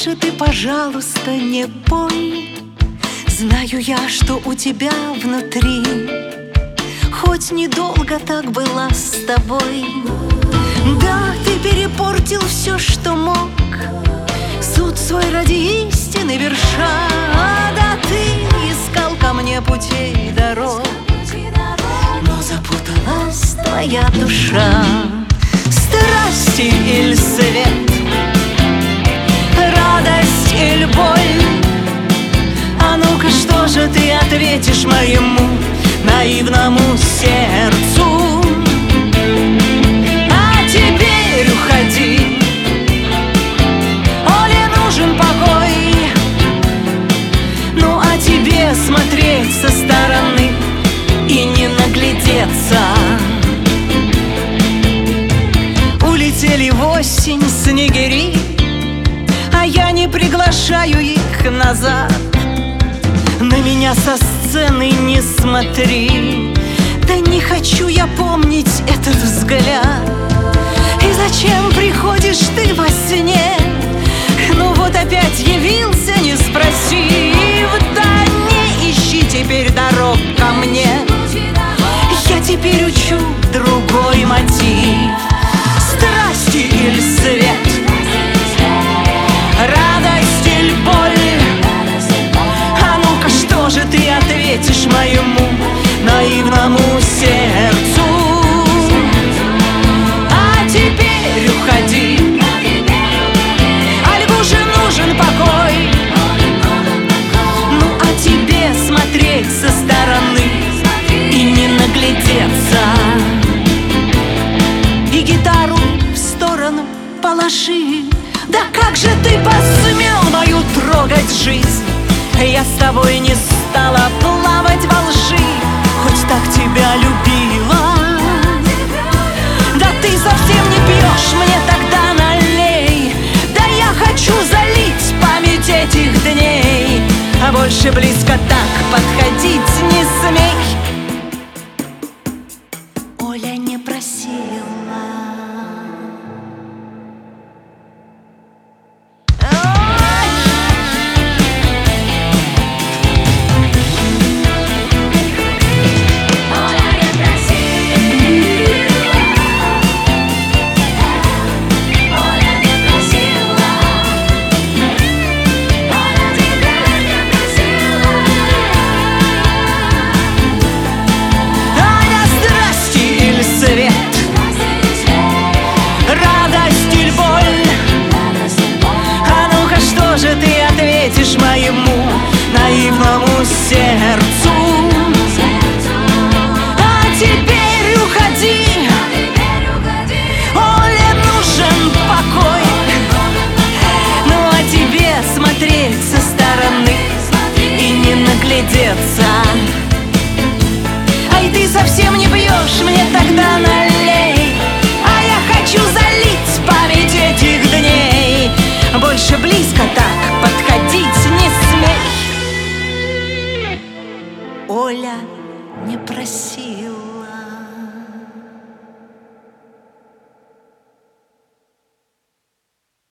больше ты, пожалуйста, не пой. Знаю я, что у тебя внутри хоть недолго так была с тобой. Да, ты перепортил все, что мог, суд свой ради истины верша. Да, ты искал ко мне путей дорог, но запуталась твоя душа. Страсти или свет, радость или боль? А ну-ка, что же ты ответишь моему наивному сердцу? А теперь уходи, Оле нужен покой. Ну а тебе смотреть со стороны и не наглядеться. Улетели в осень снегири, а я не приглашаю их назад. На меня со сцены не смотри, да не хочу я помнить этот взгляд. И зачем приходишь ты во сне? Ну вот опять явился, не спросив. Да не ищи теперь дорог ко мне, я теперь учу другой мотив. Страсти или свет, радость или боль? А ну-ка, что же ты ответишь моему наивному сердцу? А теперь уходи, а льву же нужен покой. Ну а тебе смотреть со стороны и не наглядеться. И гитару в сторону положи. Да как же ты посмел мою трогать жизнь? Я с тобой не стала плавать во лжи, хоть так тебя любила. Да ты совсем не пьешь, мне тогда налей. Да я хочу залить память этих дней, а больше близко так подходить не смей. Оля не просила. Моему наивному сердцу?